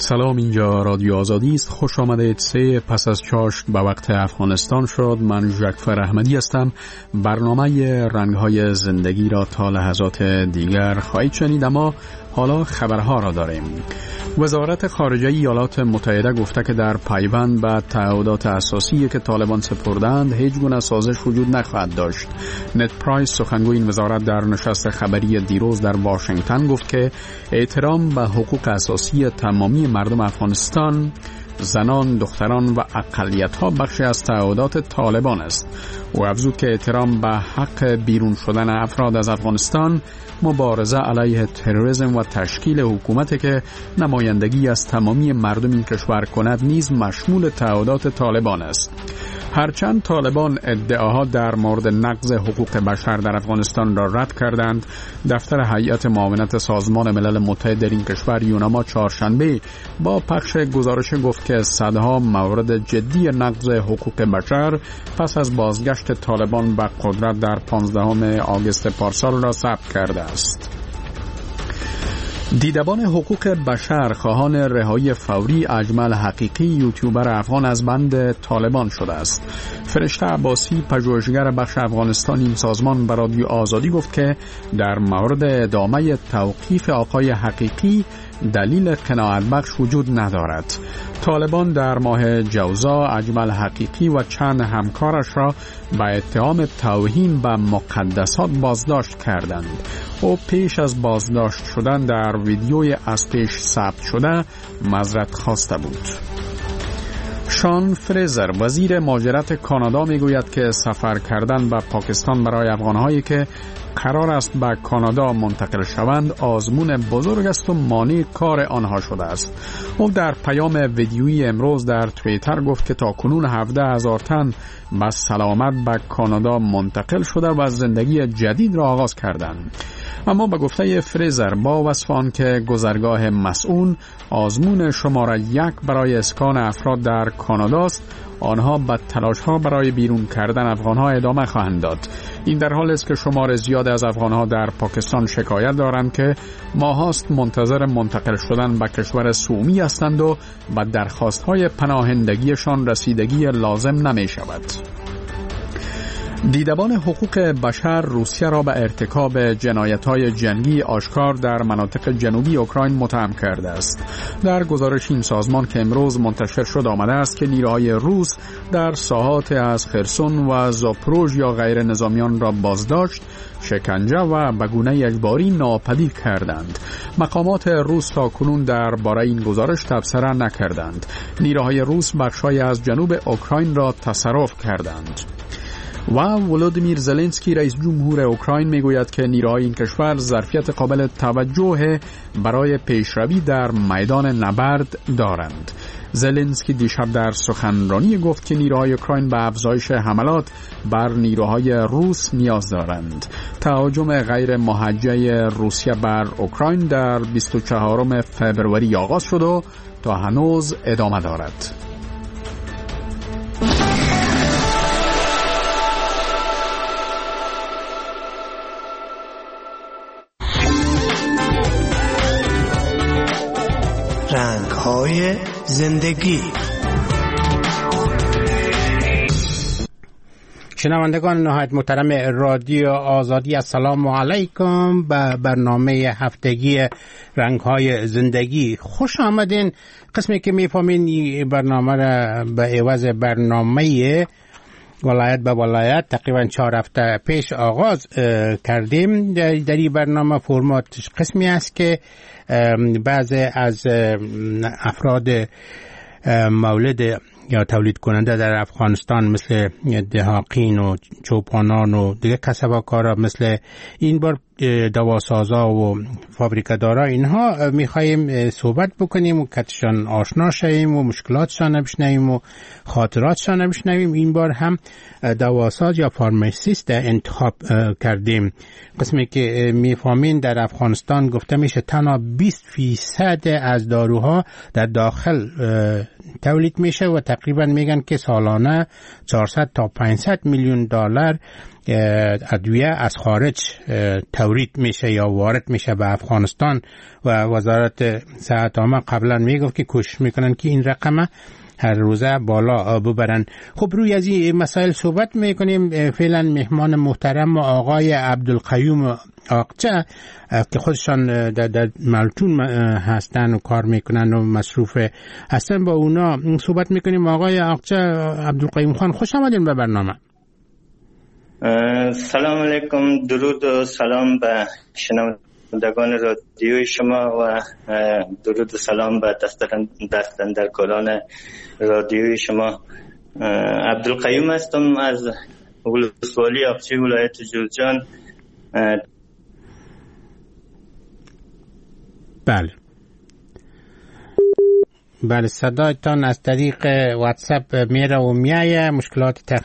سلام، اینجا رادیو آزادی است. خوش آمدید. پس از چاشت به وقت افغانستان شد. من جعفر احمدی هستم. برنامه رنگ‌های زندگی را تا لحظات دیگر خواهید شنید، اما حالا خبرها را داریم. وزارت خارجه ایالات متحده گفته که در پیوند به تعهدات اساسی که طالبان سپردند هیچ گونه سازش وجود نخواهد داشت. نت پرایس، سخنگوی این وزارت، در نشست خبری دیروز در واشنگتن گفت که احترام به حقوق اساسی تمامی مردم افغانستان، زنان، دختران و اقلیت‌ها بخشی از تعهدات طالبان است. او افزود که احترام به حق بیرون شدن افراد از افغانستان، مبارزه علیه تروریسم و تشکیل حکومتی که نمایندگی از تمامی مردم این کشور کند نیز مشمول تعهدات طالبان است. هرچند طالبان ادعاها در مورد نقض حقوق بشر در افغانستان را رد کردند، دفتر هیئت معاونت سازمان ملل متحد در این کشور یوناما چهارشنبه با پخش گزارش گفت که صدها مورد جدی نقض حقوق بشر پس از بازگشت طالبان به قدرت در 15 آگوست پارسال را ثبت کرده است. دیدبان حقوق بشر خواهان رهایی فوری اجمل حقیقی، یوتیوبر افغان، از بند طالبان شده است. فرشته عباسی، پژوهشگر بخش افغانستان این سازمان، به رادیو آزادی گفت که در مورد ادامه توقیف آقای حقیقی دلیل قناعت بخش وجود ندارد. طالبان در ماه جوزا اجمل حقیقی و چند همکارش را به اتهام توهین به مقدسات بازداشت کردند. او پیش از بازداشت شدن در ویدیوی از پیش ثبت شده معذرت خواسته بود. شان فریزر، وزیر مهاجرت کانادا، میگوید که سفر کردن به پاکستان برای افغانهایی که قرار است به کانادا منتقل شوند آزمون بزرگ است و مانع کار آنها شده است. او در پیام ویدیویی امروز در توییتر گفت که تاکنون 17,000 تن به سلامت به کانادا منتقل شده و زندگی جدید را آغاز کردند. اما به گفته فریزر، با وصف آن که گذرگاه مسئول آزمون شماره 1 برای اسکان افراد در کانادا است، آنها به تلاش‌ها برای بیرون کردن افغان‌ها ادامه خواهند داد. این در حالی است که شمار زیاد از افغان‌ها در پاکستان شکایت دارند که ماهاست منتظر منتقل شدن به کشور صومی هستند و به درخواست‌های پناهندگیشان رسیدگی لازم نمی‌شود. دیدبان حقوق بشر روسیه را به ارتکاب جنایت‌های جنگی آشکار در مناطق جنوبی اوکراین متهم کرده است. در گزارش این سازمان که امروز منتشر شد آمده است که نیروهای روس در ساحات از خرسون و زاپروژیا غیر نظامیان را بازداشت، شکنجه و به گونه اجباری ناپدید کردند. مقامات روس تاکنون درباره این گزارش تبصره نکردند. نیروهای روس بخش‌های از جنوب اوکراین را تصرف کردند. و ولودیمیر زلنسکی، رئیس جمهور اوکراین، میگوید که نیروهای این کشور ظرفیت قابل توجه برای پیشروی در میدان نبرد دارند. زلنسکی دیشب در سخنرانی گفت که نیروهای اوکراین به افزایش حملات بر نیروهای روس نیاز دارند. تهاجم غیر موجه روسیه بر اوکراین در 24 فوریه آغاز شد و تا هنوز ادامه دارد. رنگ‌های زندگی. شنوندگان نهایت محترم رادیو آزادی، السلام علیکم به برنامه هفتگی رنگ‌های زندگی. خوش آمدین. قسمی که میفهمین این برنامه را به عوض برنامه ولایت به ولایت تقریبا 4 هفته پیش آغاز کردیم. در این برنامه فرماتش قسمی است که بعضی از افراد مولد یا تولید کننده در افغانستان مثل دهاقین و چوپانان و دیگه کسب‌وکارا مثل این بار دواسازا و فابریکه‌دارا، اینها می‌خوایم صحبت بکنیم و کتشان آشنا شویم و مشکلاتشان بشنویم و خاطراتشان بشنویم. این بار هم دواساز یا فارماسیست انتخاب کردیم. قسمی که میفهمین در افغانستان گفته میشه تنها 20% از داروها در داخل تولید میشه و تقریبا میگن که سالانه 400 تا 500 میلیون دلار ادویه از خارج تولید میشه یا وارد میشه به افغانستان و وزارت صحت عامه قبلا میگفت که کوشش میکنن که این رقم هر روزه بالا ببرن. خب روی از این مسائل صحبت میکنیم. فعلا مهمان محترم آقای عبدالقیوم آقچه که خودشان در ملتون هستن و کار میکنن و مصروف هستن، با اونا صحبت میکنیم. آقای آقچه، عبدالقیوم خان، خوش آمدین به برنامه. سلام علیکم، درود و سلام به شنوندگان رادیوی شما و درود و سلام به دستاندرکاران رادیوی شما. عبدالقیوم هستم از ولسوالی آقچی ولایت جوزجان. بله صدایتان از طریق واتساپ میره و میایه. مشکلات